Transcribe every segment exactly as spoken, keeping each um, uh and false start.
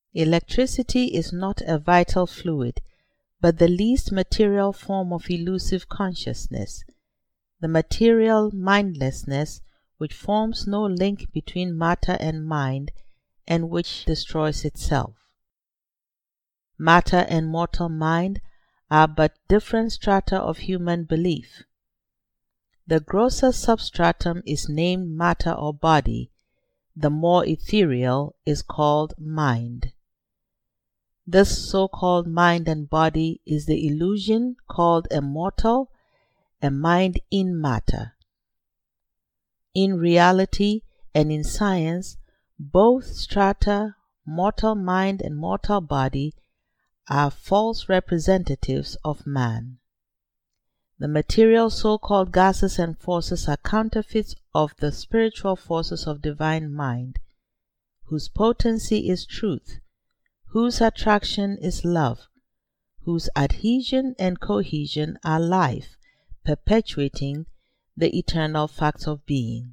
Electricity is not a vital fluid, but the least material form of elusive consciousness, the material mindlessness which forms no link between matter and mind and which destroys itself. Matter and mortal mind are but different strata of human belief. The grosser substratum is named matter or body, the more ethereal is called mind. This so-called mind and body is the illusion called a mortal, a mind in matter. In reality and in science, both strata, mortal mind and mortal body, are false representatives of man. The material so-called gases and forces are counterfeits of the spiritual forces of divine mind, whose potency is truth, whose attraction is love, whose adhesion and cohesion are life, perpetuating the eternal facts of being.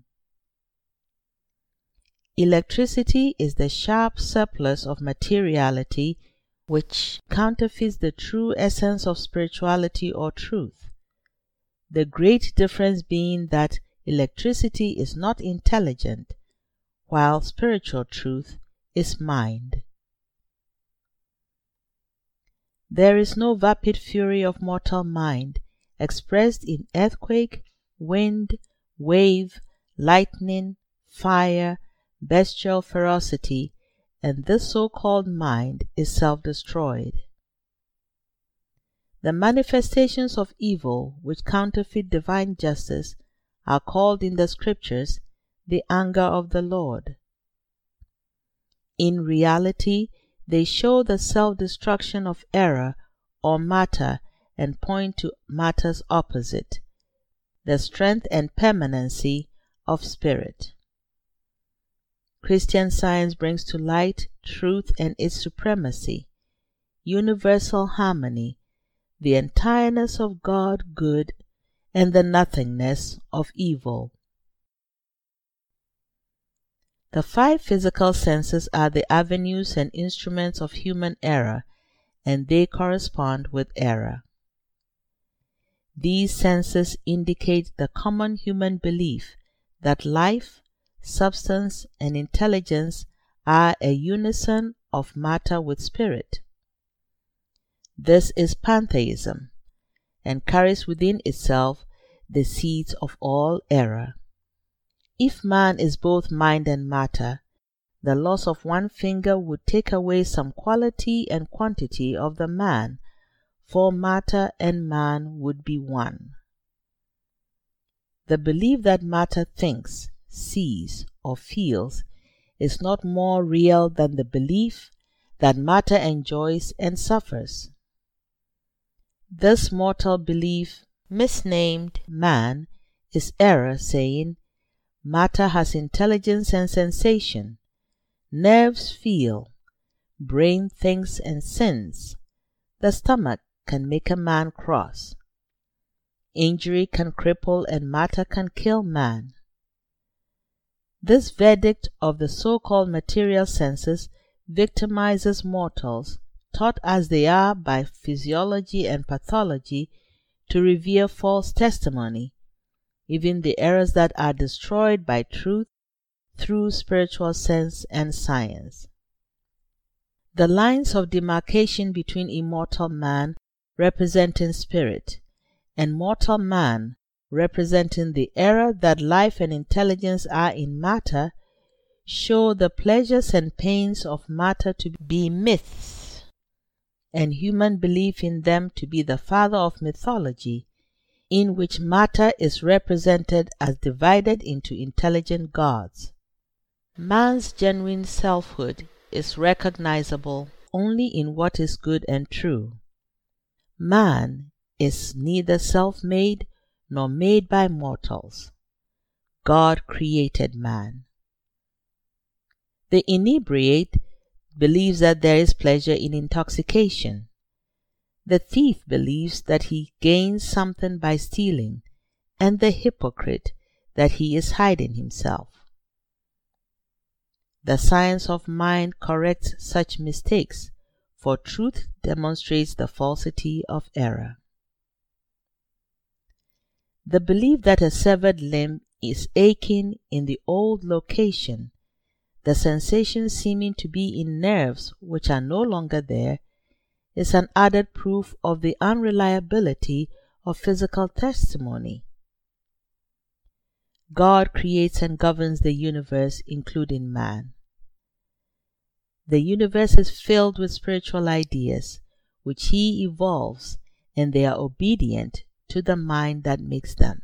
Electricity is the sharp surplus of materiality which counterfeits the true essence of spirituality or truth. The great difference being that electricity is not intelligent, while spiritual truth is mind. There is no vapid fury of mortal mind, expressed in earthquake, wind, wave, lightning, fire, bestial ferocity, and this so-called mind is self-destroyed. The manifestations of evil which counterfeit divine justice are called in the scriptures the anger of the Lord. In reality, they show the self-destruction of error or matter and point to matter's opposite, the strength and permanency of spirit. Christian Science brings to light truth and its supremacy, universal harmony, the entireness of God good, and the nothingness of evil. The five physical senses are the avenues and instruments of human error, and they correspond with error. These senses indicate the common human belief that life, substance, and intelligence are a unison of matter with spirit. This is pantheism, and carries within itself the seeds of all error. If man is both mind and matter, the loss of one finger would take away some quality and quantity of the man, for matter and man would be one. The belief that matter thinks, sees, or feels is not more real than the belief that matter enjoys and suffers. This mortal belief, misnamed man, is error, saying, matter has intelligence and sensation, nerves feel, brain thinks and sins, the stomach can make a man cross, injury can cripple and matter can kill man. This verdict of the so-called material senses victimizes mortals, taught as they are by physiology and pathology to revere false testimony, even the errors that are destroyed by truth through spiritual sense and science. The lines of demarcation between immortal man, representing spirit, and mortal man, representing the error that life and intelligence are in matter, show the pleasures and pains of matter to be myths, and human belief in them to be the father of mythology, in which matter is represented as divided into intelligent gods. Man's genuine selfhood is recognizable only in what is good and true. Man is neither self-made nor made by mortals. God created man. The inebriate believes that there is pleasure in intoxication. The thief believes that he gains something by stealing, and the hypocrite that he is hiding himself. The science of mind corrects such mistakes, for truth demonstrates the falsity of error. The belief that a severed limb is aching in the old location, the sensation seeming to be in nerves which are no longer there, is an added proof of the unreliability of physical testimony. God creates and governs the universe, including man. The universe is filled with spiritual ideas, which he evolves, and they are obedient to the mind that makes them.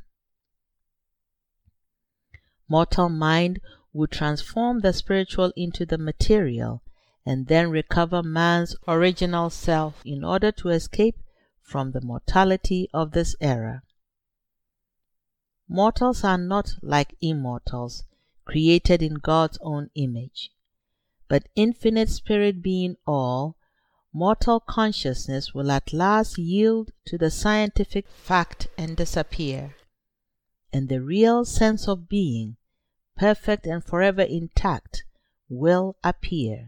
Mortal mind would transform the spiritual into the material and then recover man's original self in order to escape from the mortality of this era. Mortals are not like immortals, created in God's own image, but infinite spirit being all, mortal consciousness will at last yield to the scientific fact and disappear, and the real sense of being, perfect and forever intact, will appear.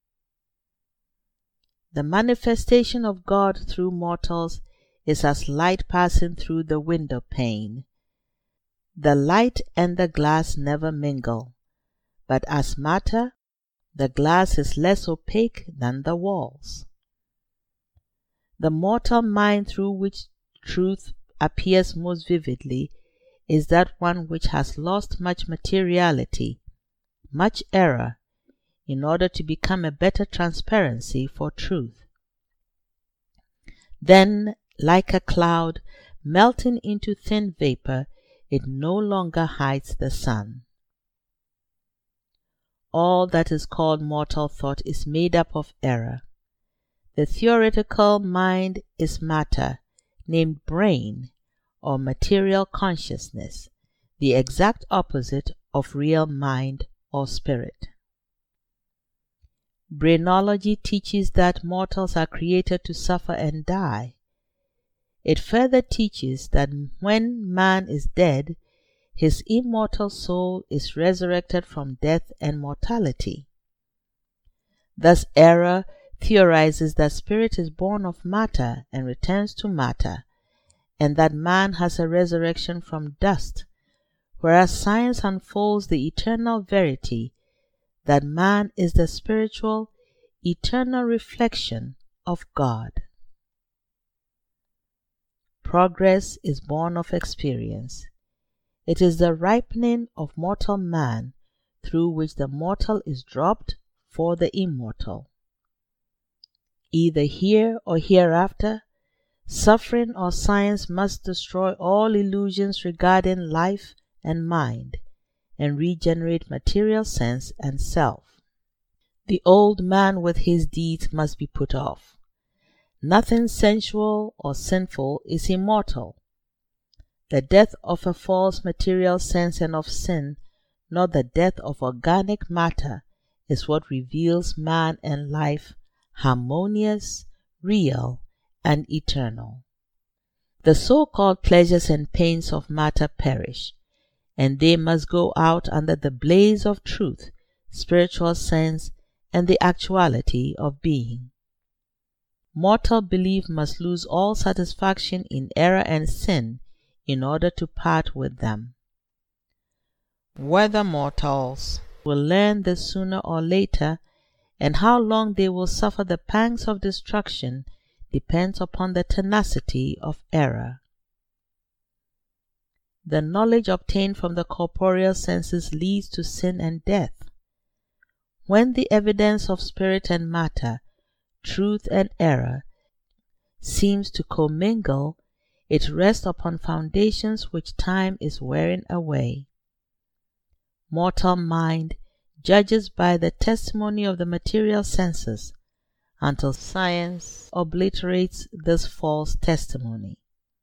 The manifestation of God through mortals is as light passing through the window pane. The light and the glass never mingle, but as matter, the glass is less opaque than the walls. The mortal mind through which truth appears most vividly is that one which has lost much materiality, much error, in order to become a better transparency for truth. Then, like a cloud melting into thin vapor, it no longer hides the sun. All that is called mortal thought is made up of error. The theoretical mind is matter, named brain, or material consciousness, the exact opposite of real mind or spirit. Brainology teaches that mortals are created to suffer and die. It further teaches that when man is dead, his immortal soul is resurrected from death and mortality. Thus error theorizes that spirit is born of matter and returns to matter, and that man has a resurrection from dust, whereas science unfolds the eternal verity that man is the spiritual, eternal reflection of God. Progress is born of experience. It is the ripening of mortal man through which the mortal is dropped for the immortal. Either here or hereafter, suffering or science must destroy all illusions regarding life and mind, and regenerate material sense and self. The old man with his deeds must be put off. Nothing sensual or sinful is immortal. The death of a false material sense and of sin, not the death of organic matter, is what reveals man and life harmonious, real, and eternal. The so-called pleasures and pains of matter perish, and they must go out under the blaze of truth, spiritual sense, and the actuality of being. Mortal belief must lose all satisfaction in error and sin in order to part with them. Whether mortals will learn this sooner or later, and how long they will suffer the pangs of destruction, depends upon the tenacity of error. The knowledge obtained from the corporeal senses leads to sin and death. When the evidence of spirit and matter, truth and error, seems to commingle, it rests upon foundations which time is wearing away. Mortal mind judges by the testimony of the material senses until science obliterates this false testimony.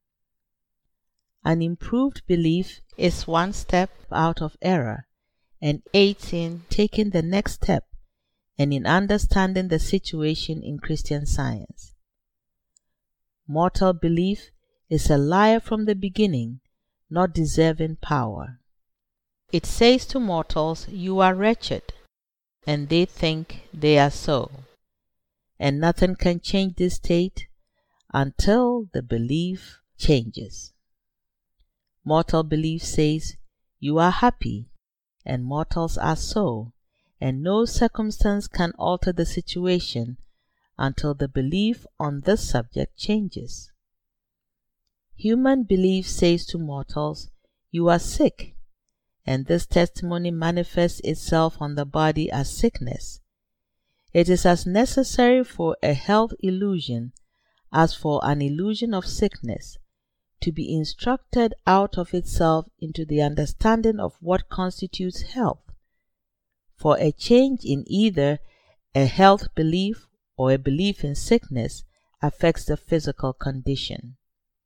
An improved belief is one step out of error and aids in taking the next step and in understanding the situation in Christian Science. Mortal belief is a liar from the beginning, not deserving power. It says to mortals, "You are wretched." and they think they are so, and nothing can change this state until the belief changes. Mortal belief says you are happy, and mortals are so, and no circumstance can alter the situation until the belief on this subject changes. Human belief says to mortals, you are sick, and this testimony manifests itself on the body as sickness. It is as necessary for a health illusion as for an illusion of sickness to be instructed out of itself into the understanding of what constitutes health, for a change in either a health belief or a belief in sickness affects the physical condition.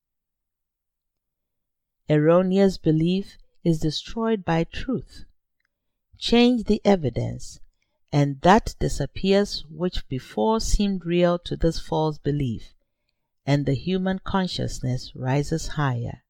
Erroneous belief is destroyed by truth. Change the evidence, and that disappears which before seemed real to this false belief, and the human consciousness rises higher.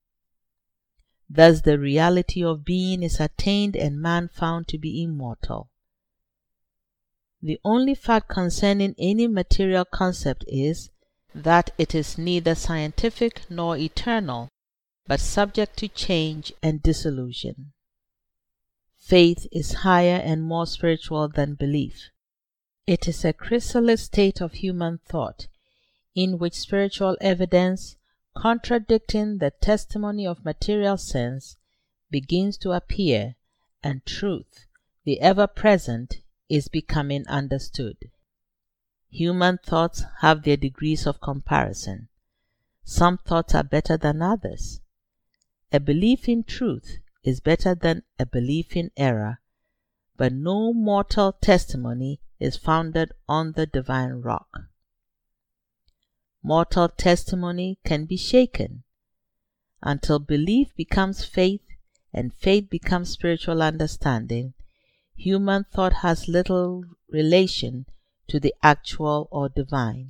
Thus the reality of being is attained and man found to be immortal. The only fact concerning any material concept is that it is neither scientific nor eternal, but subject to change and dissolution. Faith is higher and more spiritual than belief. It is a chrysalis state of human thought, in which spiritual evidence, contradicting the testimony of material sense, begins to appear, and truth, the ever-present, is becoming understood. Human thoughts have their degrees of comparison. Some thoughts are better than others. A belief in truth is better than a belief in error, but no mortal testimony is founded on the divine rock. Mortal testimony can be shaken. Until belief becomes faith and faith becomes spiritual understanding, human thought has little relation to the actual or divine.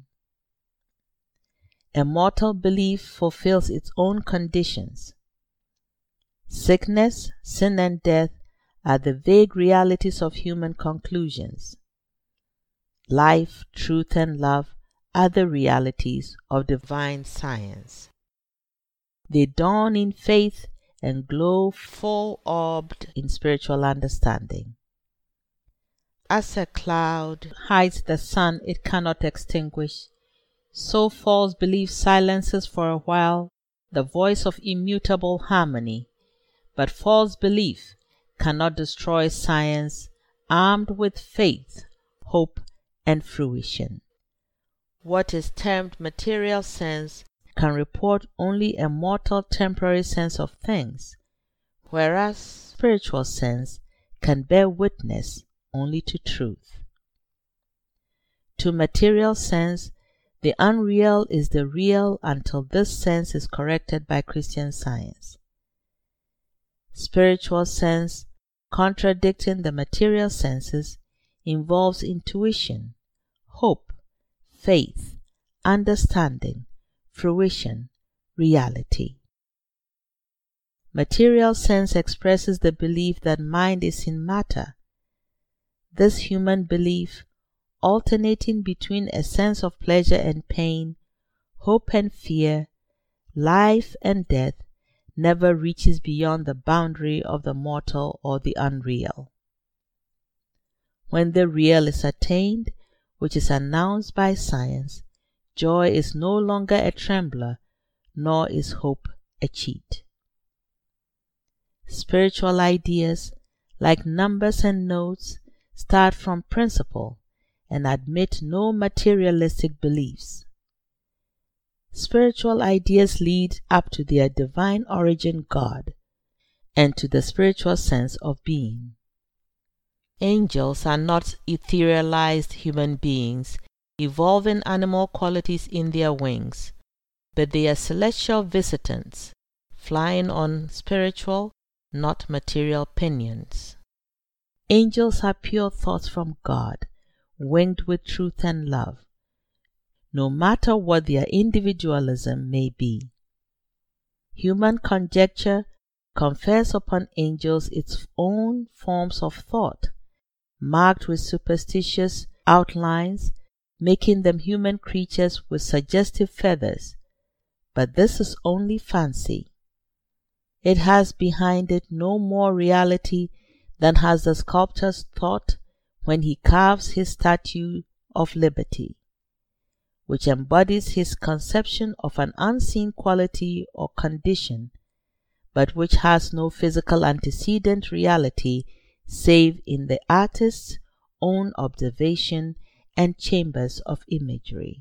A mortal belief fulfills its own conditions. Sickness, sin, and death are the vague realities of human conclusions. Life, truth, and love are the realities of divine science. They dawn in faith and glow full-orbed in spiritual understanding. As a cloud hides the sun it cannot extinguish, so false belief silences for a while the voice of immutable harmony, but false belief cannot destroy science armed with faith, hope, and fruition. What is termed material sense can report only a mortal temporary sense of things, whereas spiritual sense can bear witness only to truth. To material sense, the unreal is the real until this sense is corrected by Christian Science. Spiritual sense, contradicting the material senses, involves intuition, hope, faith, understanding, fruition, reality. Material sense expresses the belief that mind is in matter. This human belief, alternating between a sense of pleasure and pain, hope and fear, life and death, never reaches beyond the boundary of the mortal or the unreal. When the real is attained, which is announced by science, joy is no longer a trembler, nor is hope a cheat. Spiritual ideas, like numbers and notes, start from principle and admit no materialistic beliefs. Spiritual ideas lead up to their divine origin, God, and to the spiritual sense of being. Angels are not etherealized human beings, evolving animal qualities in their wings, but they are celestial visitants, flying on spiritual, not material pinions. Angels are pure thoughts from God, winged with truth and love, no matter what their individualism may be. Human conjecture confers upon angels its own forms of thought, marked with superstitious outlines, making them human creatures with suggestive feathers. But this is only fancy. It has behind it no more reality than has the sculptor's thought when he carves his statue of liberty, which embodies his conception of an unseen quality or condition, but which has no physical antecedent reality save in the artist's own observation and chambers of imagery.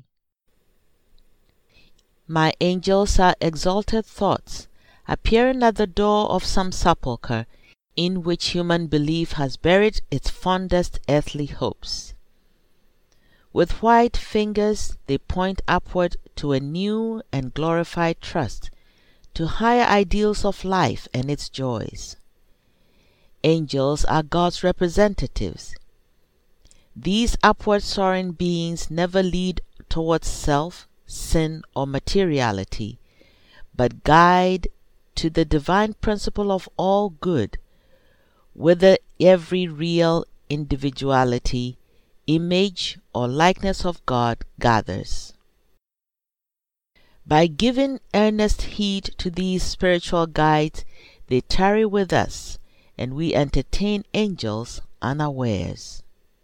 My angels are exalted thoughts, appearing at the door of some sepulchre in which human belief has buried its fondest earthly hopes. With white fingers they point upward to a new and glorified trust, to higher ideals of life and its joys. Angels are God's representatives. These upward soaring beings never lead towards self, sin, or materiality, but guide to the divine principle of all good, whither every real individuality, image, or likeness of God gathers. By giving earnest heed to these spiritual guides, they tarry with us, and we entertain angels unawares.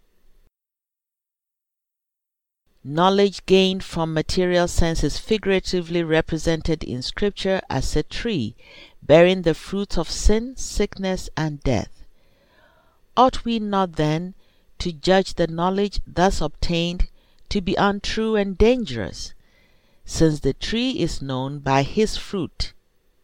Knowledge gained from material sense is figuratively represented in Scripture as a tree bearing the fruits of sin, sickness, and death. Ought we not then to judge the knowledge thus obtained to be untrue and dangerous, since the tree is known by his fruit?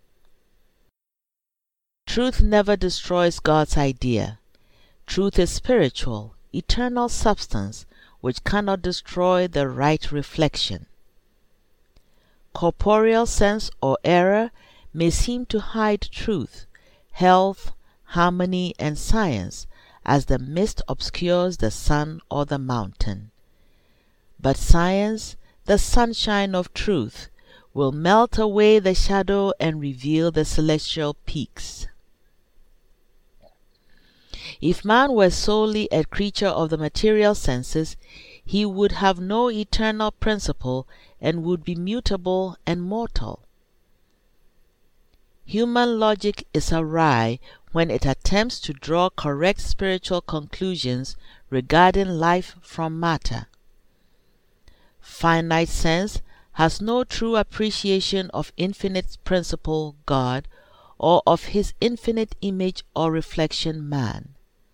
Truth never destroys God's idea. Truth is spiritual, eternal substance, which cannot destroy the right reflection. Corporeal sense or error may seem to hide truth, health, harmony, and science, as the mist obscures the sun or the mountain. But science, the sunshine of truth, will melt away the shadow and reveal the celestial peaks. If man were solely a creature of the material senses, he would have no eternal principle and would be mutable and mortal. Human logic is awry when it attempts to draw correct spiritual conclusions regarding life from matter. Finite sense has no true appreciation of infinite principle God, or of his infinite image or reflection man.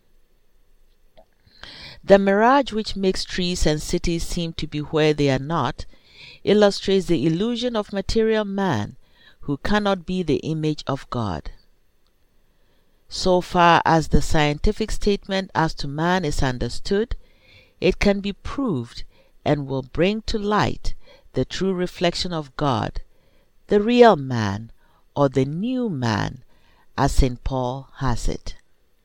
The mirage which makes trees and cities seem to be where they are not illustrates the illusion of material man, who cannot be the image of God. So far as the scientific statement as to man is understood, it can be proved and will bring to light the true reflection of God, the real man, or the new man, as Saint Paul has it.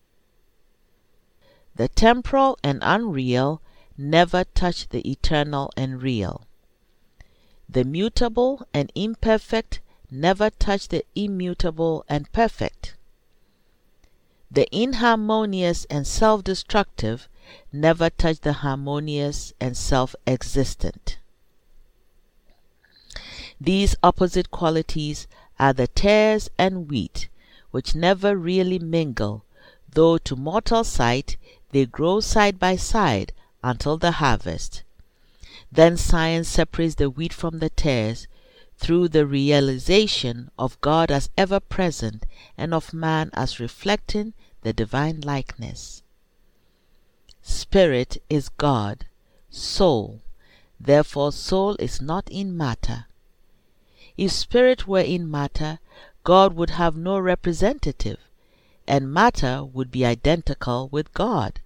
The temporal and unreal never touch the eternal and real. The mutable and imperfect never touch the immutable and perfect. The inharmonious and self-destructive never touch the harmonious and self-existent. These opposite qualities are the tares and wheat, which never really mingle, though to mortal sight they grow side by side until the harvest. Then science separates the wheat from the tares through the realization of God as ever present and of man as reflecting the divine likeness. Spirit is God, soul, therefore soul is not in matter. If spirit were in matter, God would have no representative, and matter would be identical with God.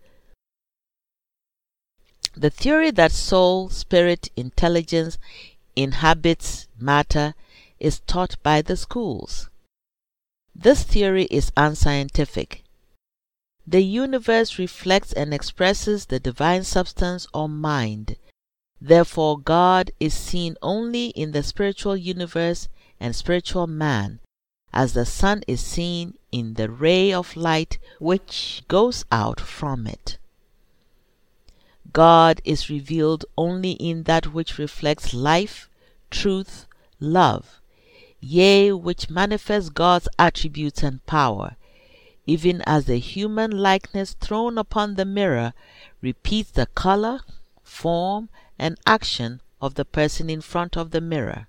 The theory that soul, spirit, intelligence inhabits matter is taught by the schools. This theory is unscientific. The universe reflects and expresses the divine substance or mind. Therefore God is seen only in the spiritual universe and spiritual man, as the sun is seen in the ray of light which goes out from it. God is revealed only in that which reflects life, truth, love, yea, which manifests God's attributes and power, even as the human likeness thrown upon the mirror repeats the color, form, and action of the person in front of the mirror.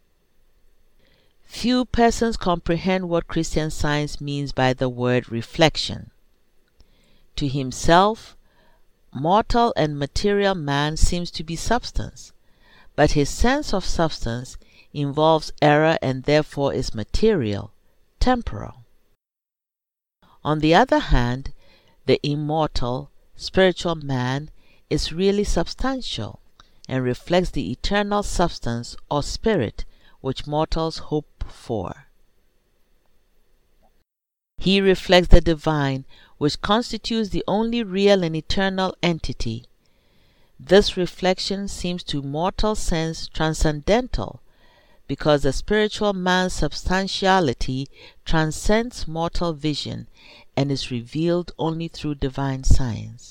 Few persons comprehend what Christian Science means by the word reflection. To himself, mortal and material man seems to be substance, but his sense of substance involves error and therefore is material, temporal. On the other hand, the immortal, spiritual man is really substantial and reflects the eternal substance or spirit which mortals hope for. He reflects the divine, which constitutes the only real and eternal entity. This reflection seems to mortal sense transcendental, because the spiritual man's substantiality transcends mortal vision and is revealed only through divine science.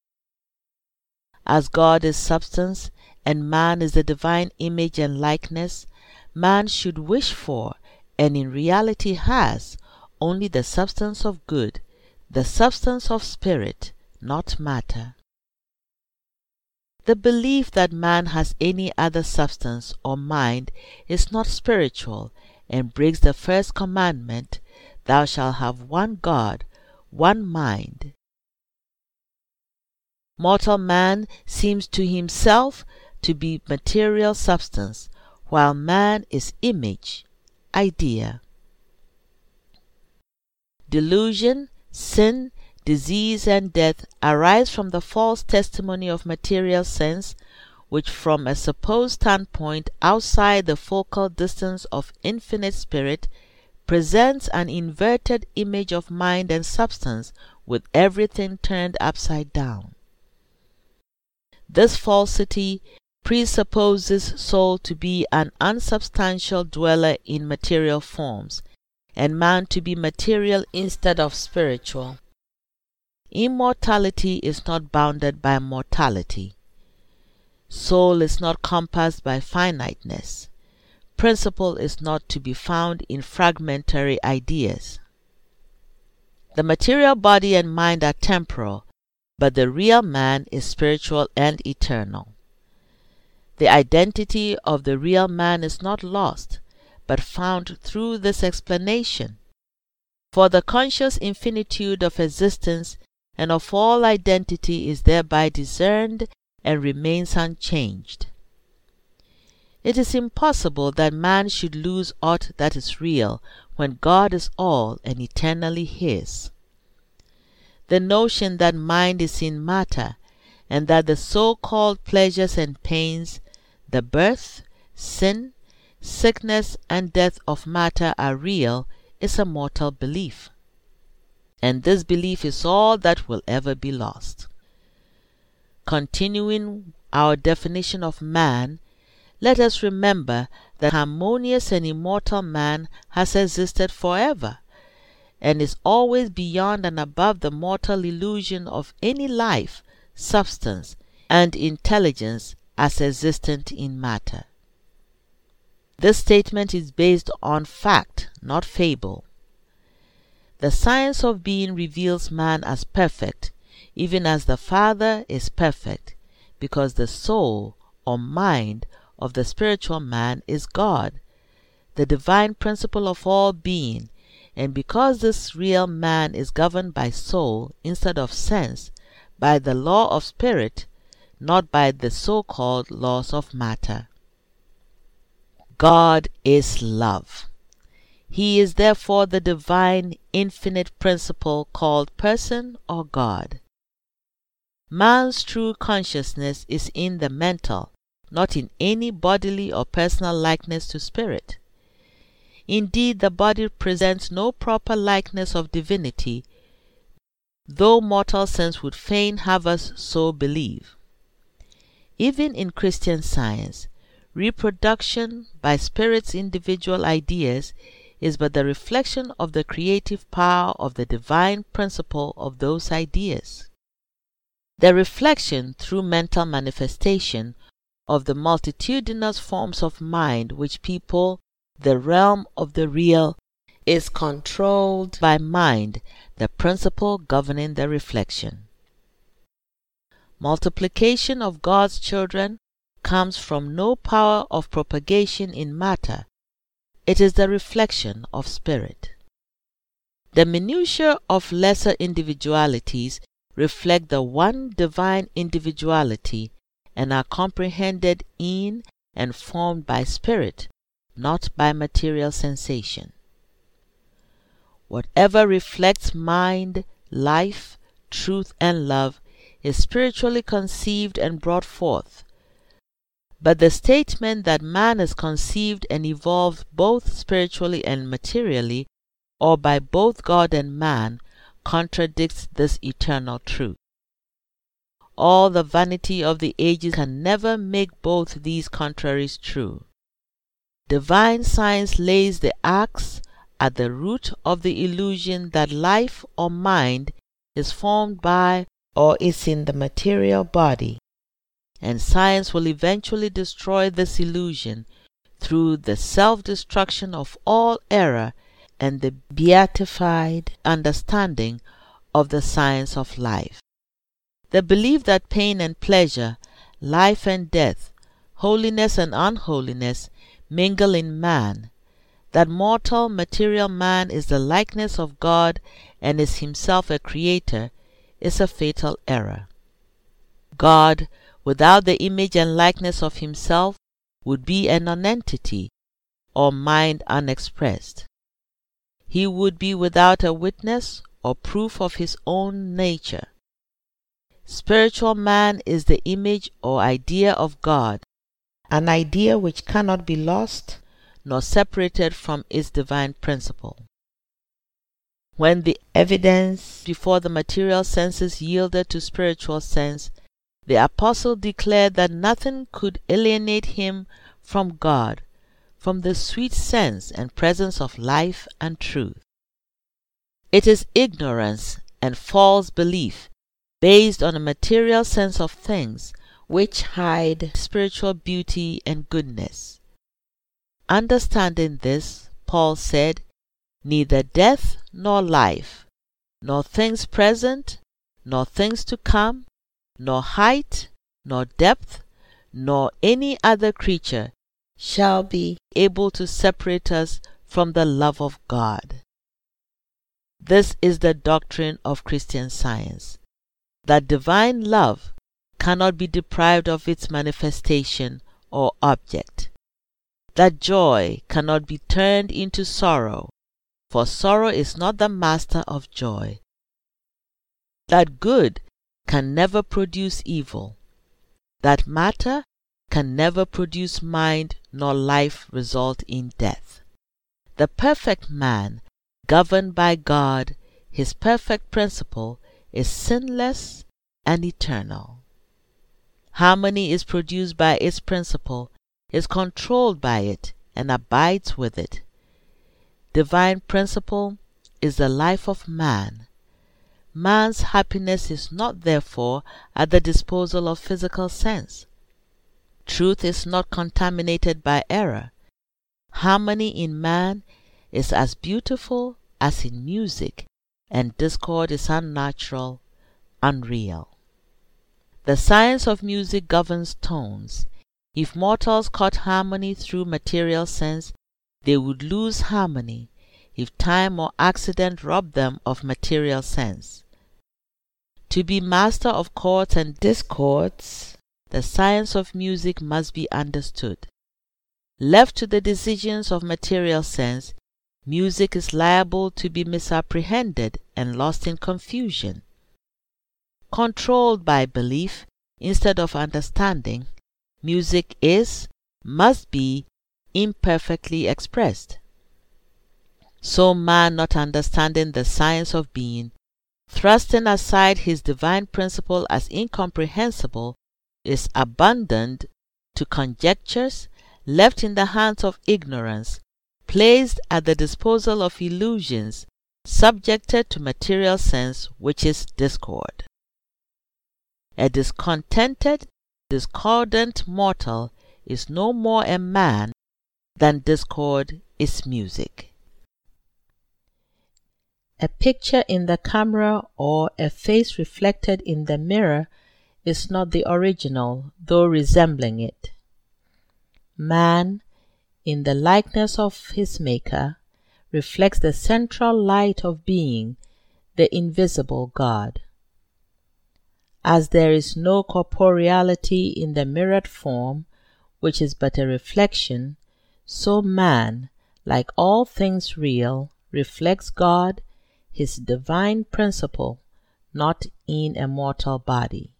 As God is substance and man is the divine image and likeness, man should wish for, and in reality has, only the substance of good, the substance of spirit, not matter. The belief that man has any other substance or mind is not spiritual and breaks the first commandment, "Thou shalt have one God, one mind." Mortal man seems to himself to be material substance, while man is image, idea. Delusion, sin, disease, and death arise from the false testimony of material sense, which from a supposed standpoint outside the focal distance of infinite spirit presents an inverted image of mind and substance with everything turned upside down. This falsity presupposes soul to be an unsubstantial dweller in material forms, and man to be material instead of spiritual. Immortality is not bounded by mortality. Soul is not compassed by finiteness. Principle is not to be found in fragmentary ideas. The material body and mind are temporal, but the real man is spiritual and eternal. The identity of the real man is not lost, but found through this explanation. For the conscious infinitude of existence and of all identity is thereby discerned and remains unchanged. It is impossible that man should lose aught that is real when God is all and eternally his. The notion that mind is in matter, and that the so-called pleasures and pains, the birth, sin, sickness, and death of matter are real, is a mortal belief. And this belief is all that will ever be lost. Continuing our definition of man, let us remember that harmonious and immortal man has existed forever, and is always beyond and above the mortal illusion of any life, substance, and intelligence as existent in matter. This statement is based on fact, not fable. The science of being reveals man as perfect, even as the Father is perfect, because the soul or mind of the spiritual man is God, the divine principle of all being, and because this real man is governed by soul instead of sense, by the law of spirit, not by the so-called laws of matter. God is love. He is therefore the divine infinite principle called person or God. Man's true consciousness is in the mental, not in any bodily or personal likeness to spirit. Indeed, the body presents no proper likeness of divinity, though mortal sense would fain have us so believe. Even in Christian Science, reproduction by spirit's individual ideas is but the reflection of the creative power of the divine principle of those ideas. The reflection through mental manifestation of the multitudinous forms of mind which people the realm of the real is controlled by mind, the principle governing the reflection. Multiplication of God's children comes from no power of propagation in matter. It is the reflection of spirit. The minutiae of lesser individualities reflect the one divine individuality and are comprehended in and formed by spirit, not by material sensation. Whatever reflects mind, life, truth, and love is spiritually conceived and brought forth. But the statement that man is conceived and evolved both spiritually and materially, or by both God and man, contradicts this eternal truth. All the vanity of the ages can never make both these contraries true. Divine science lays the axe at the root of the illusion that life or mind is formed by or is in the material body, and science will eventually destroy this illusion through the self-destruction of all error and the beatified understanding of the science of life. The belief that pain and pleasure, life and death, holiness and unholiness mingle in man, that mortal material man is the likeness of God and is himself a creator, is a fatal error. God, without the image and likeness of himself, would be a nonentity, or mind unexpressed. He would be without a witness or proof of his own nature. Spiritual man is the image or idea of God, an idea which cannot be lost nor separated from its divine principle. When the evidence before the material senses yielded to spiritual sense, the apostle declared that nothing could alienate him from God, from the sweet sense and presence of life and truth. It is ignorance and false belief, based on a material sense of things, which hide spiritual beauty and goodness. Understanding this, Paul said, "Neither death nor life, nor things present, nor things to come, nor height, nor depth, nor any other creature shall be able to separate us from the love of God." This is the doctrine of Christian Science, that divine love cannot be deprived of its manifestation or object, that joy cannot be turned into sorrow, for sorrow is not the master of joy, that good can never produce evil, that matter can never produce mind nor life result in death. The perfect man, governed by God, his perfect principle, is sinless and eternal. Harmony is produced by its principle, is controlled by it, and abides with it. Divine principle is the life of man. Man's happiness is not, therefore, at the disposal of physical sense. Truth is not contaminated by error. Harmony in man is as beautiful as in music, and discord is unnatural, unreal. The science of music governs tones. If mortals caught harmony through material sense, they would lose harmony if time or accident robbed them of material sense. To be master of chords and discords, the science of music must be understood. Left to the decisions of material sense, music is liable to be misapprehended and lost in confusion. Controlled by belief instead of understanding, music is, must be, imperfectly expressed. So man, not understanding the science of being, thrusting aside his divine principle as incomprehensible, is abandoned to conjectures, left in the hands of ignorance, placed at the disposal of illusions, subjected to material sense, which is discord. A discontented, discordant mortal is no more a man than discord is music. A picture in the camera or a face reflected in the mirror is not the original, though resembling it. Man, in the likeness of his Maker, reflects the central light of being, the invisible God. As there is no corporeality in the mirrored form, which is but a reflection, so man, like all things real, reflects God, his divine principle, not in a mortal body.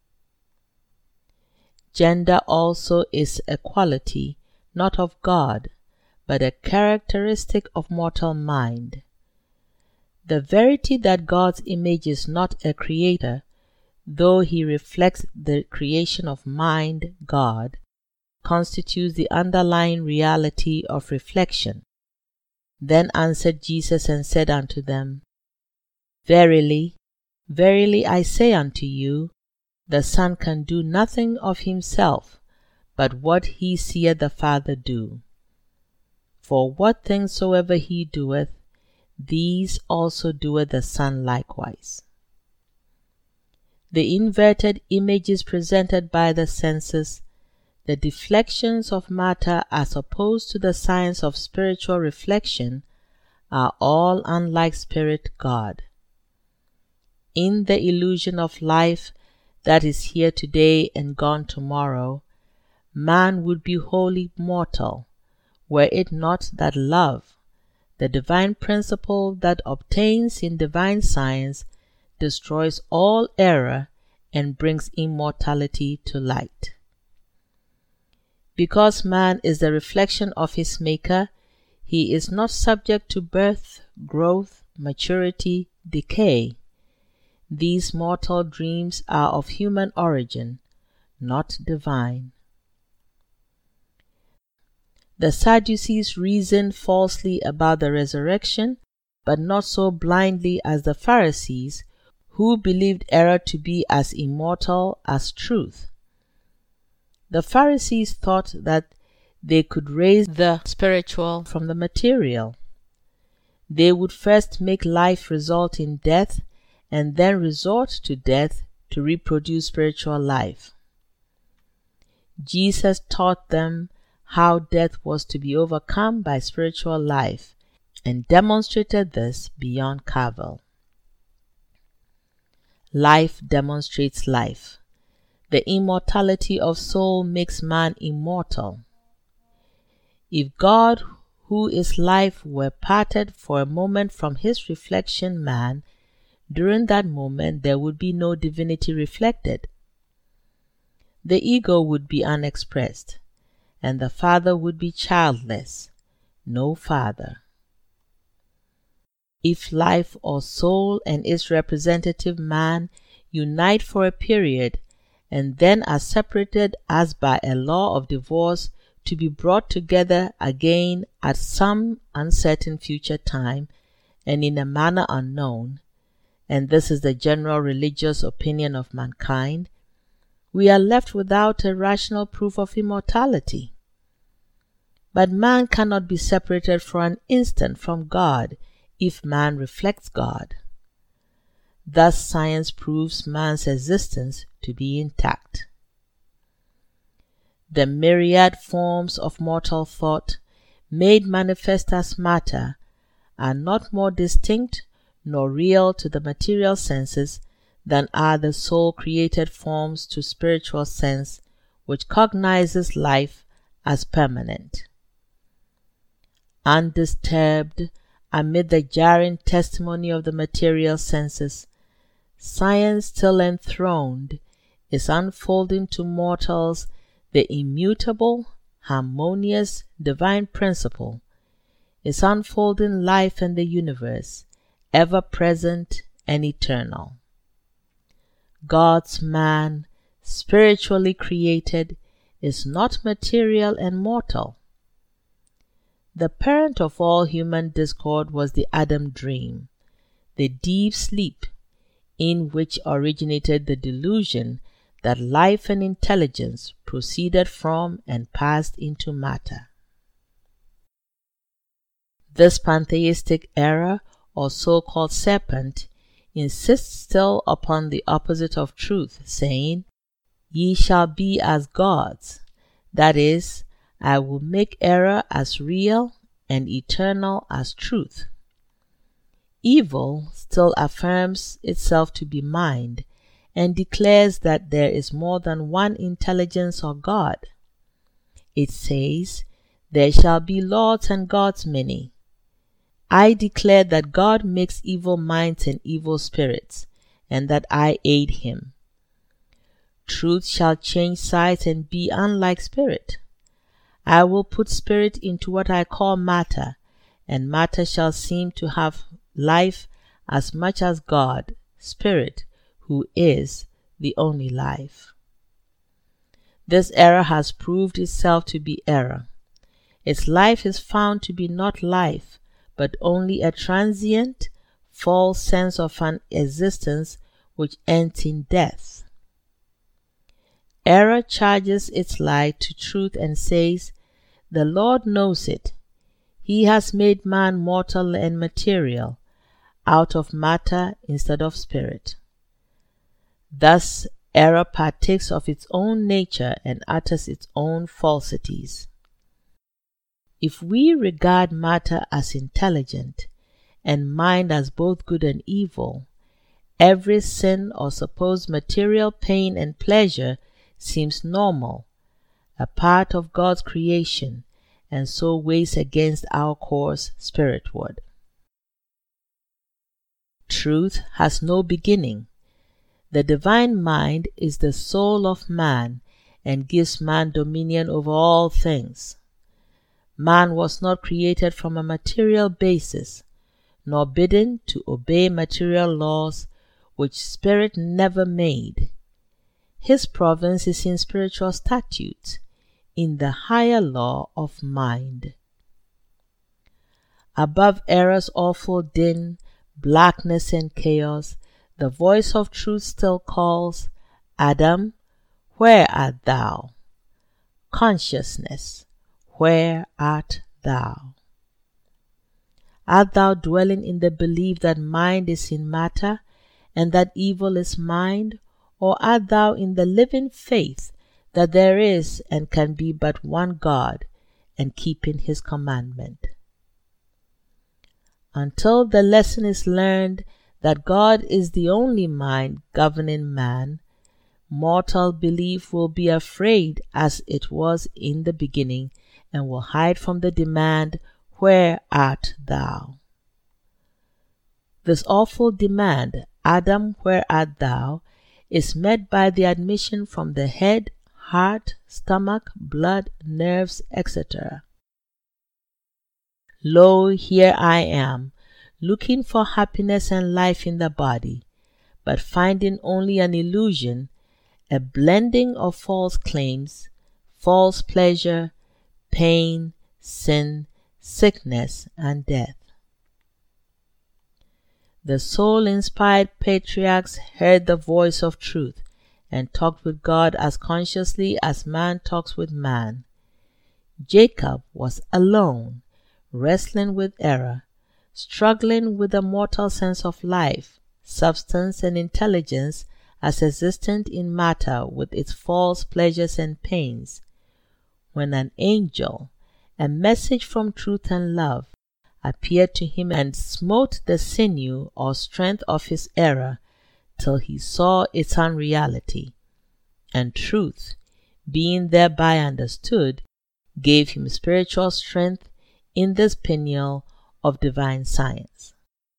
Gender also is a quality, not of God, but a characteristic of mortal mind. The verity that God's image is not a creator, though he reflects the creation of mind, God, constitutes the underlying reality of reflection. Then answered Jesus and said unto them, Verily, verily I say unto you, the Son can do nothing of himself, but what he seeth the Father do. For what things soever he doeth, these also doeth the Son likewise. The inverted images presented by the senses, the deflections of matter as opposed to the science of spiritual reflection, are all unlike Spirit God. In the illusion of life that is here today and gone tomorrow, man would be wholly mortal, were it not that love, the divine principle that obtains in divine science, destroys all error and brings immortality to light. Because man is the reflection of his Maker, he is not subject to birth, growth, maturity, decay. These mortal dreams are of human origin, not divine. The Sadducees reasoned falsely about the resurrection, but not so blindly as the Pharisees, who believed error to be as immortal as truth. The Pharisees thought that they could raise the spiritual from the material. They would first make life result in death, and then resort to death to reproduce spiritual life. Jesus taught them how death was to be overcome by spiritual life, and demonstrated this beyond cavil. Life demonstrates life. The immortality of soul makes man immortal. If God, who is life, were parted for a moment from his reflection man, during that moment there would be no divinity reflected. The ego would be unexpressed, and the Father would be childless, no Father. If life or soul and its representative man unite for a period, and then are separated as by a law of divorce, to be brought together again at some uncertain future time and in a manner unknown, and this is the general religious opinion of mankind, we are left without a rational proof of immortality. But man cannot be separated for an instant from God if man reflects God. Thus science proves man's existence to be intact. The myriad forms of mortal thought, made manifest as matter, are not more distinct nor real to the material senses than are the soul-created forms to spiritual sense, which cognizes life as permanent. Undisturbed amid the jarring testimony of the material senses, science, still enthroned, is unfolding to mortals the immutable, harmonious, divine principle, is unfolding life and the universe, ever present and eternal. God's man, spiritually created, is not material and mortal. The parent of all human discord was the Adam dream, the deep sleep, in which originated the delusion that life and intelligence proceeded from and passed into matter. This pantheistic error, or so-called serpent, insists still upon the opposite of truth, saying, "Ye shall be as gods," that is, I will make error as real and eternal as truth. Evil still affirms itself to be mind and declares that there is more than one intelligence or God. It says, "There shall be lords and gods many." I declare that God makes evil minds and evil spirits, and that I aid him. Truth shall change sides and be unlike spirit. I will put spirit into what I call matter, and matter shall seem to have life as much as God, Spirit, who is the only life. This error has proved itself to be error. Its life is found to be not life, but only a transient, false sense of an existence which ends in death. Error charges its lie to truth and says, "The Lord knows it. He has made man mortal and material, out of matter instead of spirit." Thus error partakes of its own nature and utters its own falsities. If we regard matter as intelligent and mind as both good and evil, every sin or supposed material pain and pleasure seems normal, a part of God's creation, and so weighs against our course spiritward. Truth has no beginning. The divine mind is the soul of man and gives man dominion over all things. Man was not created from a material basis, nor bidden to obey material laws which spirit never made. His province is in spiritual statutes, in the higher law of mind. Above error's awful din, blackness and chaos, the voice of truth still calls, "Adam, where art thou? Consciousness, where art thou?" Art thou dwelling in the belief that mind is in matter, and that evil is mind, or art thou in the living faith that there is and can be but one God, and keeping his commandment? Until the lesson is learned that God is the only mind governing man, mortal belief will be afraid as it was in the beginning, and will hide from the demand, "Where art thou?" This awful demand, "Adam, where art thou?" is met by the admission from the head, heart, stomach, blood, nerves, et cetera. Lo, here I am, looking for happiness and life in the body, but finding only an illusion, a blending of false claims, false pleasure, pain, sin, sickness, and death. The soul-inspired patriarchs heard the voice of truth and talked with God as consciously as man talks with man. Jacob was alone, wrestling with error, struggling with the mortal sense of life, substance, and intelligence as existent in matter with its false pleasures and pains, when an angel, a message from truth and love, appeared to him and smote the sinew or strength of his error till he saw its unreality, and truth, being thereby understood, gave him spiritual strength in this pineal of divine science.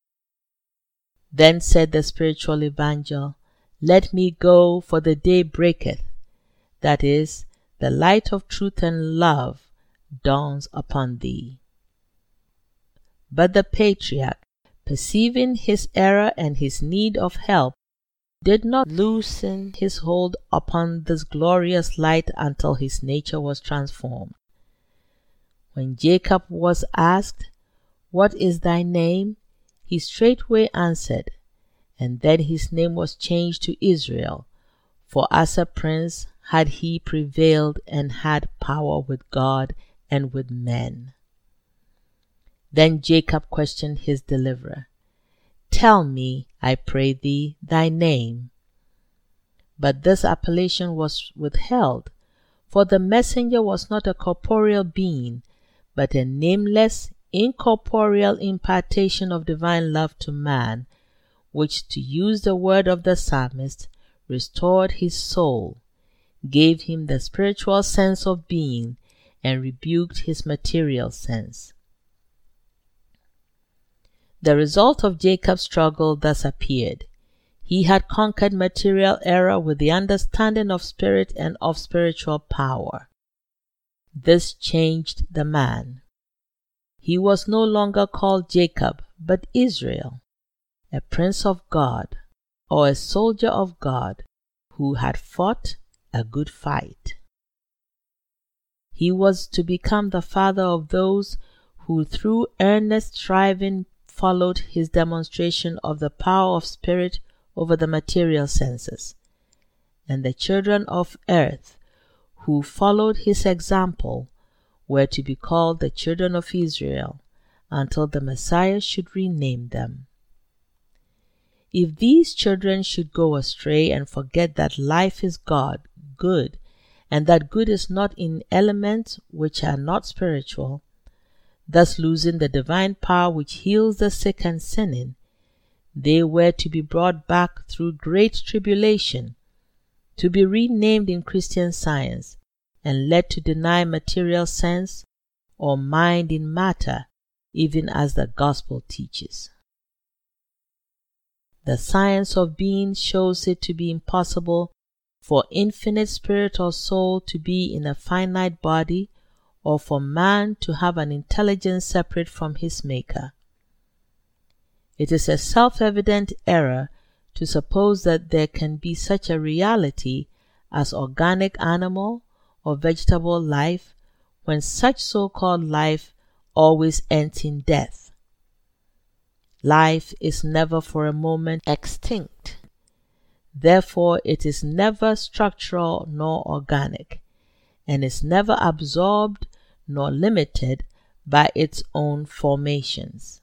Then said the spiritual evangel, "Let me go, for the day breaketh," that is, the light of truth and love dawns upon thee. But the patriarch, perceiving his error and his need of help, did not loosen his hold upon this glorious light until his nature was transformed. When Jacob was asked, "What is thy name?" he straightway answered, and then his name was changed to Israel, for as a prince had he prevailed and had power with God and with men. Then Jacob questioned his deliverer, "Tell me, I pray thee, thy name." But this appellation was withheld, for the messenger was not a corporeal being, but a nameless, incorporeal impartation of divine love to man, which, to use the word of the psalmist, restored his soul, gave him the spiritual sense of being, and rebuked his material sense. The result of Jacob's struggle thus appeared. He had conquered material error with the understanding of spirit and of spiritual power. This changed the man. He was no longer called Jacob, but Israel, a prince of God, or a soldier of God, who had fought a good fight. He was to become the father of those who through earnest striving followed his demonstration of the power of spirit over the material senses, and the children of earth who followed his example were to be called the children of Israel until the Messiah should rename them. If these children should go astray and forget that life is God, good, and that good is not in elements which are not spiritual, thus losing the divine power which heals the sick and sinning, they were to be brought back through great tribulation, to be renamed in Christian Science, and led to deny material sense or mind in matter, even as the gospel teaches. The science of being shows it to be impossible for infinite spirit or soul to be in a finite body, or for man to have an intelligence separate from his maker. It is a self-evident error to suppose that there can be such a reality as organic animal or vegetable life, when such so-called life always ends in death. Life is never for a moment extinct. Therefore, it is never structural nor organic, and is never absorbed nor limited by its own formations.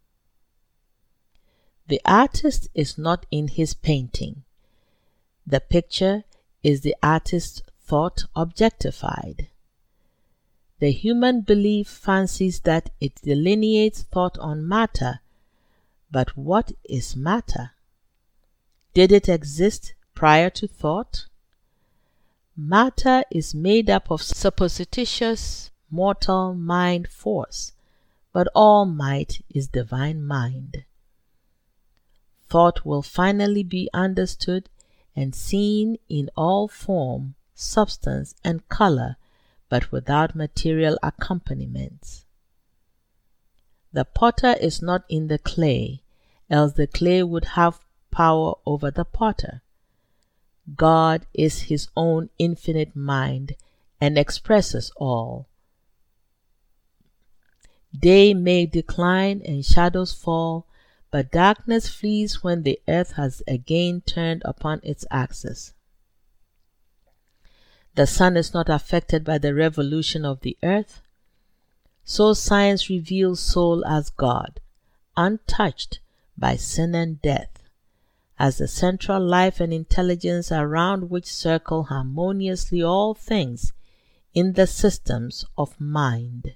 The artist is not in his painting. The picture is the artist's thought objectified. The human belief fancies that it delineates thought on matter, but what is matter? Did it exist prior to thought? Matter is made up of supposititious mortal mind force, but all might is divine mind. Thought will finally be understood and seen in all form, substance, and color, but without material accompaniments. The potter is not in the clay, else the clay would have power over the potter. God is his own infinite mind and expresses all. Day may decline and shadows fall, but darkness flees when the earth has again turned upon its axis. The sun is not affected by the revolution of the earth. So science reveals soul as God, untouched by sin and death, as the central life and intelligence around which circle harmoniously all things in the systems of mind.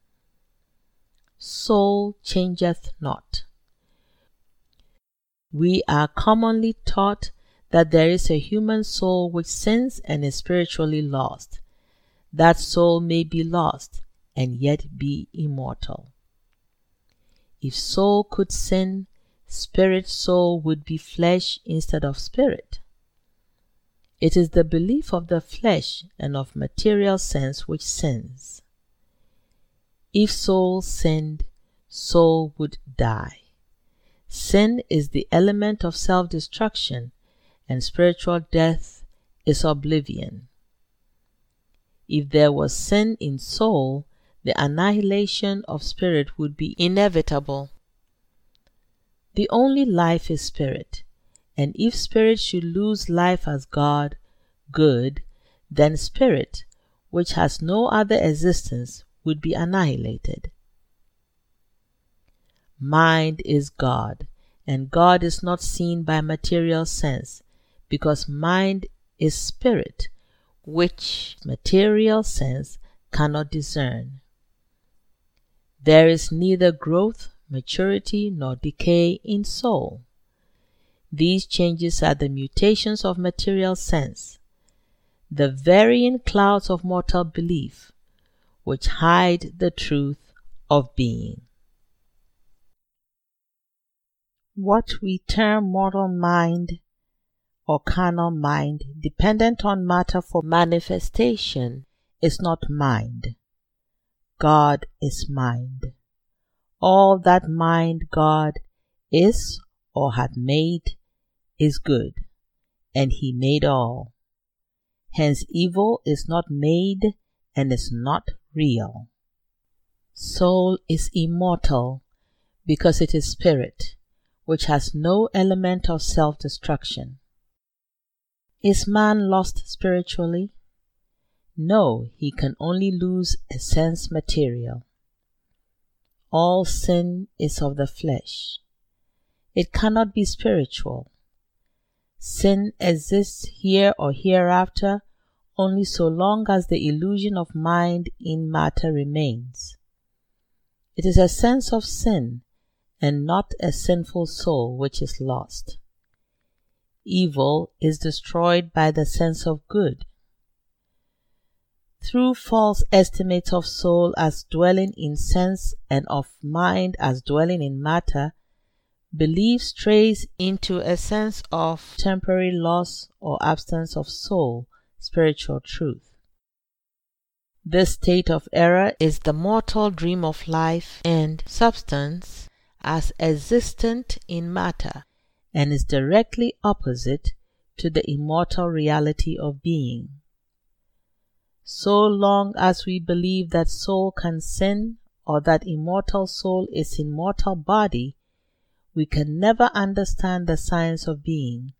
Soul changeth not. We are commonly taught that there is a human soul which sins and is spiritually lost. That soul may be lost and yet be immortal. If soul could sin, spirit soul would be flesh instead of spirit. It is the belief of the flesh and of material sense which sins. If soul sinned, soul would die. Sin is the element of self-destruction, and spiritual death is oblivion. If there was sin in soul, the annihilation of spirit would be inevitable. The only life is spirit, And if spirit should lose life as God, good, then spirit, which has no other existence, would be annihilated. Mind is God, and God is not seen by material sense, because mind is spirit, which material sense cannot discern. There is neither growth, maturity, nor decay in soul. These changes are the mutations of material sense, the varying clouds of mortal belief, which hide the truth of being. What we term mortal mind or carnal mind, dependent on matter for manifestation, is not mind. God is mind. All that mind God is or had made is good, and he made all. Hence evil is not made and is not real. Soul is immortal because it is spirit, which has no element of self-destruction. Is man lost spiritually? No, he can only lose a sense material. All sin is of the flesh. It cannot be spiritual. Sin exists here or hereafter only so long as the illusion of mind in matter remains. It is a sense of sin and not a sinful soul which is lost. Evil is destroyed by the sense of good. Through false estimates of soul as dwelling in sense and of mind as dwelling in matter, belief strays into a sense of temporary loss or absence of soul, spiritual truth. This state of error is the mortal dream of life and substance as existent in matter, and is directly opposite to the immortal reality of being. So long as we believe that soul can sin or that immortal soul is in mortal body, we can never understand the science of being.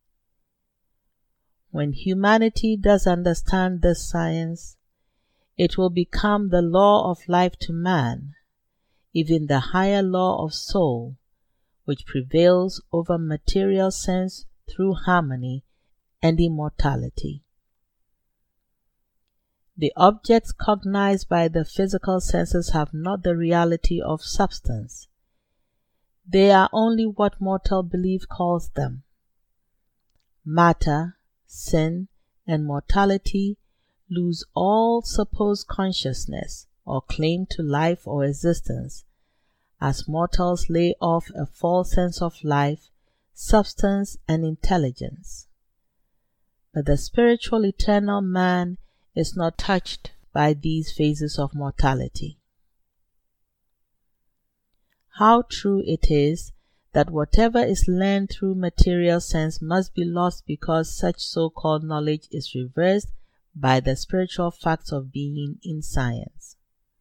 When humanity does understand this science, it will become the law of life to man, even the higher law of soul, which prevails over material sense through harmony and immortality. The objects cognized by the physical senses have not the reality of substance. They are only what mortal belief calls them. Matter, sin, and mortality lose all supposed consciousness or claim to life or existence, as mortals lay off a false sense of life, substance, and intelligence. But the spiritual eternal man is not touched by these phases of mortality. How true it is that whatever is learned through material sense must be lost because such so-called knowledge is reversed by the spiritual facts of being in science.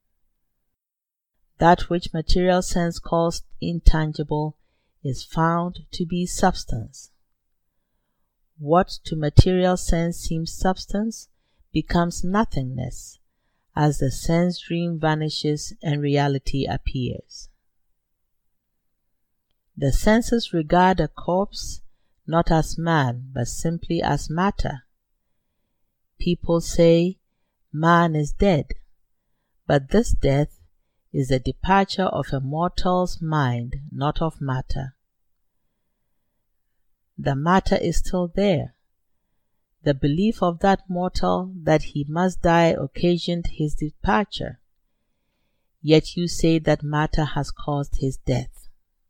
That which material sense calls intangible is found to be substance. What to material sense seems substance becomes nothingness as the sense dream vanishes and reality appears. The senses regard a corpse not as man but simply as matter. People say man is dead, but this death is the departure of a mortal's mind, not of matter. The matter is still there. The belief of that mortal that he must die occasioned his departure, yet you say that matter has caused his death.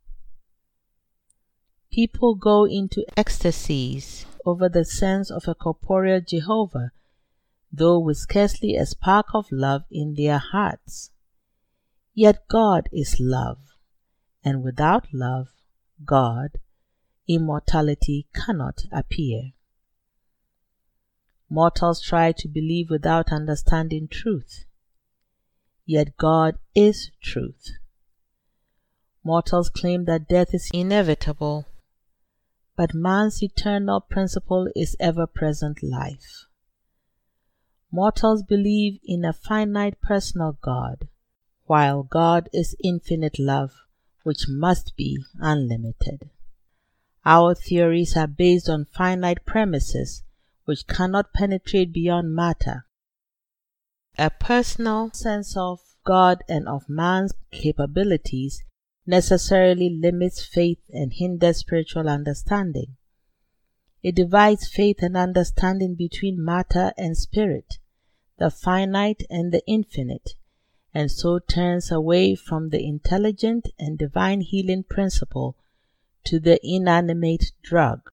People go into ecstasies over the sense of a corporeal Jehovah, though with scarcely a spark of love in their hearts. Yet God is love, and without love, God, immortality cannot appear. Mortals try to believe without understanding truth, yet God is truth. Mortals claim that death is inevitable, but man's eternal principle is ever-present life. Mortals believe in a finite personal God, while God is infinite love, which must be unlimited. Our theories are based on finite premises which cannot penetrate beyond matter. A personal sense of God and of man's capabilities necessarily limits faith and hinders spiritual understanding. It divides faith and understanding between matter and spirit, the finite and the infinite, and so turns away from the intelligent and divine healing principle to the inanimate drug.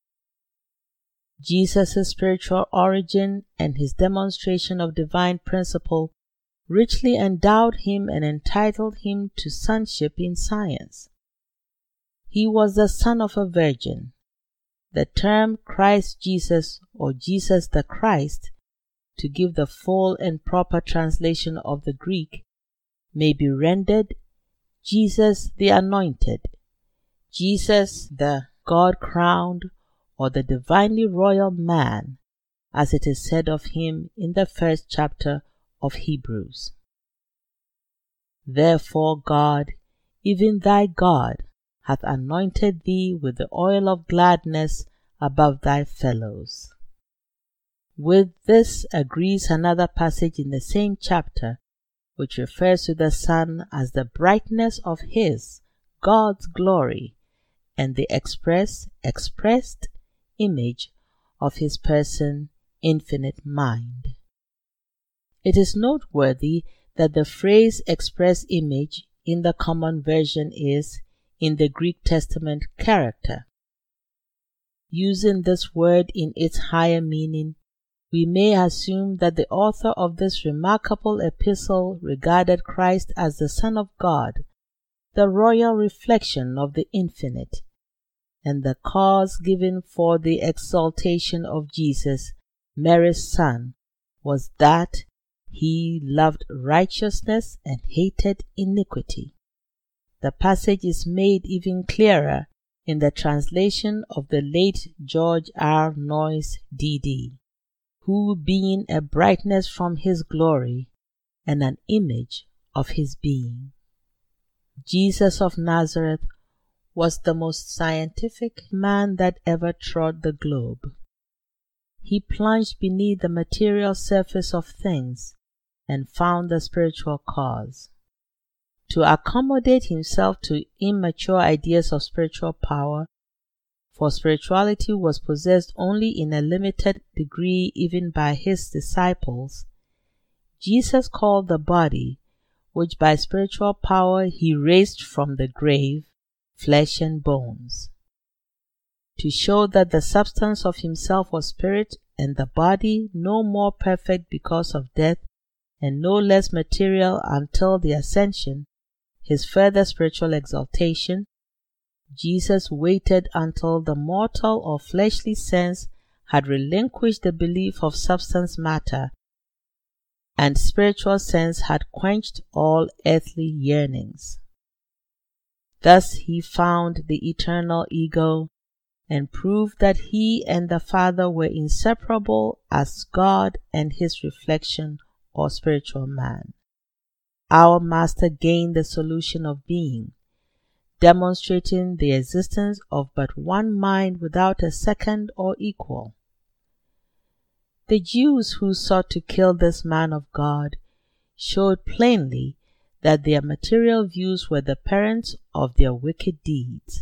Jesus' spiritual origin and his demonstration of divine principle richly endowed him and entitled him to sonship in science. He was the son of a virgin. The term Christ Jesus or Jesus the Christ, to give the full and proper translation of the Greek, may be rendered Jesus the Anointed, Jesus the God-crowned, or the divinely royal man, as it is said of him in the first chapter of Hebrews. Therefore God, even thy God, hath anointed thee with the oil of gladness above thy fellows. With this agrees another passage in the same chapter, which refers to the sun as the brightness of his, God's glory, and the express, expressed image of his person, infinite mind. It is noteworthy that the phrase express image in the common version is, in the Greek Testament, character. Using this word in its higher meaning, we may assume that the author of this remarkable epistle regarded Christ as the Son of God, the royal reflection of the infinite, and the cause given for the exaltation of Jesus, Mary's son, was that he loved righteousness and hated iniquity. The passage is made even clearer in the translation of the late George R. Noyes, D D, who, being a brightness from his glory and an image of his being. Jesus of Nazareth was the most scientific man that ever trod the globe. He plunged beneath the material surface of things and found the spiritual cause. To accommodate himself to immature ideas of spiritual power, for spirituality was possessed only in a limited degree even by his disciples, Jesus called the body, which by spiritual power he raised from the grave, flesh and bones. To show that the substance of himself was spirit, and the body no more perfect because of death, and no less material until the ascension, his further spiritual exaltation, Jesus waited until the mortal or fleshly sense had relinquished the belief of substance matter, and spiritual sense had quenched all earthly yearnings. Thus he found the eternal ego and proved that he and the Father were inseparable as God and his reflection or spiritual man. Our Master gained the solution of being, demonstrating the existence of but one mind without a second or equal. The Jews who sought to kill this man of God showed plainly that their material views were the parents of their wicked deeds.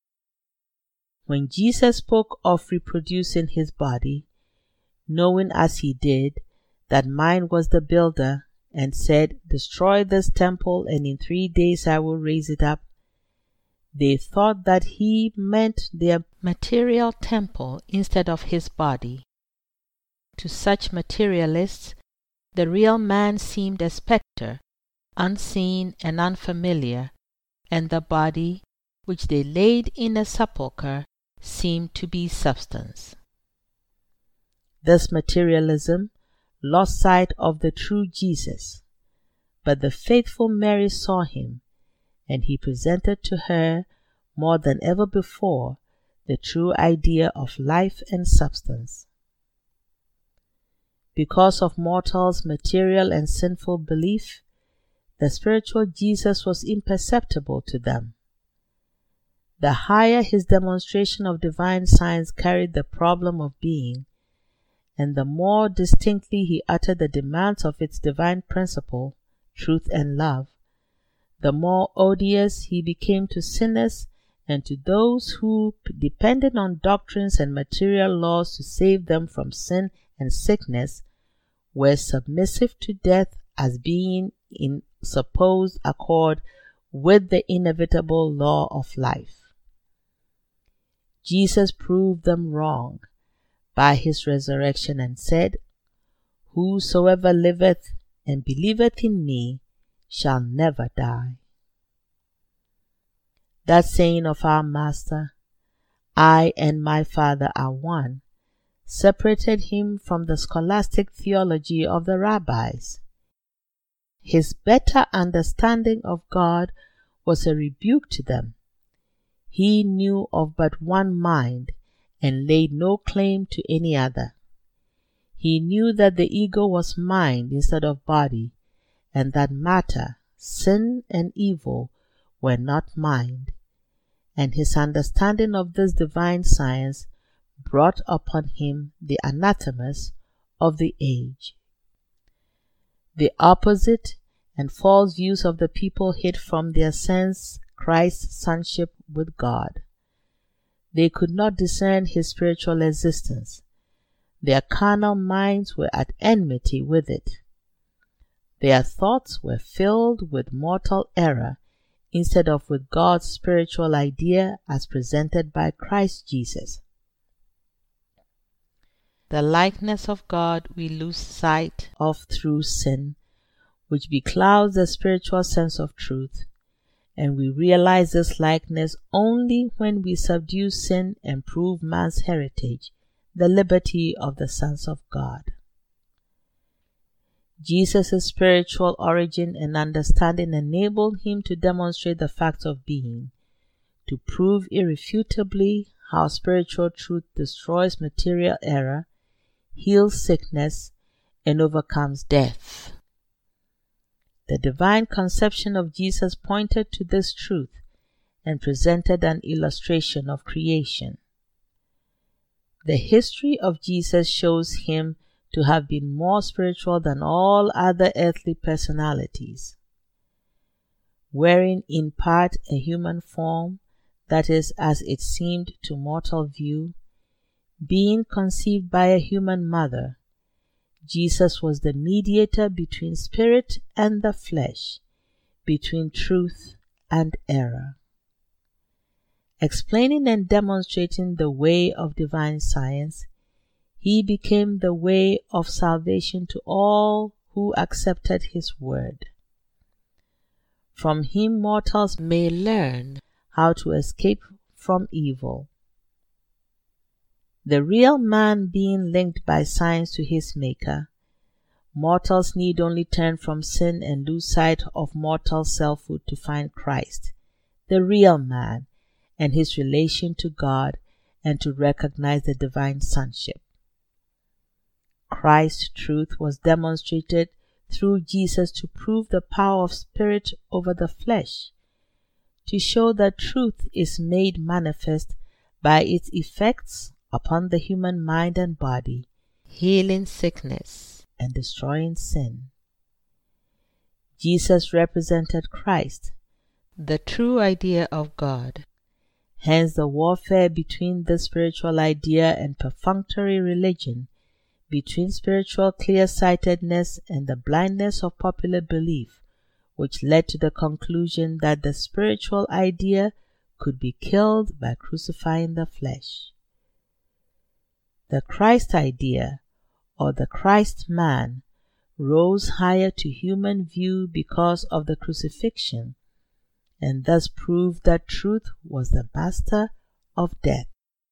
When Jesus spoke of reproducing his body, knowing as he did that mine was the builder, and said, "Destroy this temple, and in three days I will raise it up," they thought that he meant their material temple instead of his body. To such materialists, the real man seemed a spectre, unseen and unfamiliar, and the body, which they laid in a sepulchre, seemed to be substance. This materialism lost sight of the true Jesus, but the faithful Mary saw him, and he presented to her, more than ever before, the true idea of life and substance. Because of mortals' material and sinful belief, the spiritual Jesus was imperceptible to them. The higher his demonstration of divine science carried the problem of being, and the more distinctly he uttered the demands of its divine principle, truth and love, the more odious he became to sinners and to those who depended on doctrines and material laws to save them from sin and sickness, were submissive to death as being in supposed accord with the inevitable law of life. Jesus proved them wrong by his resurrection and said, "Whosoever liveth and believeth in me shall never die." That saying of our Master, "I and my Father are one," separated him from the scholastic theology of the rabbis. His better understanding of God was a rebuke to them. He knew of but one mind and laid no claim to any other. He knew that the ego was mind instead of body, and that matter, sin and evil were not mind, and his understanding of this divine science brought upon him the anathemas of the age. The opposite and false views of the people hid from their sense Christ's sonship with God. They could not discern his spiritual existence. Their carnal minds were at enmity with it. Their thoughts were filled with mortal error instead of with God's spiritual idea as presented by Christ Jesus. The likeness of God we lose sight of through sin, which beclouds the spiritual sense of truth, and we realize this likeness only when we subdue sin and prove man's heritage, the liberty of the sons of God. Jesus' spiritual origin and understanding enabled him to demonstrate the fact of being, to prove irrefutably how spiritual truth destroys material error, heals sickness, and overcomes death. The divine conception of Jesus pointed to this truth and presented an illustration of creation. The history of Jesus shows him to have been more spiritual than all other earthly personalities. Wearing in part a human form, that is, as it seemed to mortal view, being conceived by a human mother, Jesus was the mediator between spirit and the flesh, between truth and error. Explaining and demonstrating the way of divine science, he became the way of salvation to all who accepted his word. From him mortals may learn how to escape from evil. The real man being linked by science to his Maker, mortals need only turn from sin and lose sight of mortal selfhood to find Christ, the real man, and his relation to God, and to recognize the divine sonship. Christ's truth was demonstrated through Jesus to prove the power of spirit over the flesh, to show that truth is made manifest by its effects upon the human mind and body, healing sickness and destroying sin. Jesus represented Christ, the true idea of God. Hence the warfare between the spiritual idea and perfunctory religion, between spiritual clear-sightedness and the blindness of popular belief, which led to the conclusion that the spiritual idea could be killed by crucifying the flesh. The Christ idea, or the Christ man, rose higher to human view because of the crucifixion, and thus proved that truth was the master of death.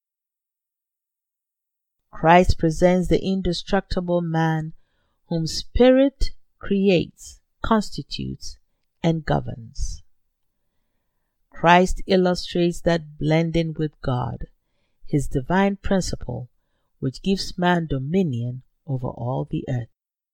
Christ presents the indestructible man whom spirit creates, constitutes, and governs. Christ illustrates that blending with God, his divine principle which gives man dominion over all the earth.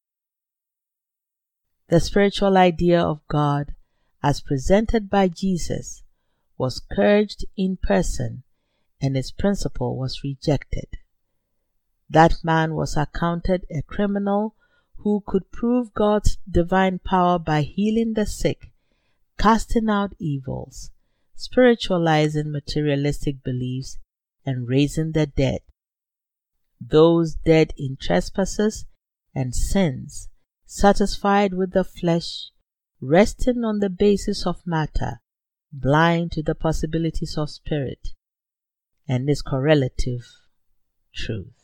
The spiritual idea of God, as presented by Jesus, was scourged in person, and its principle was rejected. That man was accounted a criminal who could prove God's divine power by healing the sick, casting out evils, spiritualizing materialistic beliefs, and raising the dead, those dead in trespasses and sins, satisfied with the flesh, resting on the basis of matter, blind to the possibilities of spirit and its correlative truth.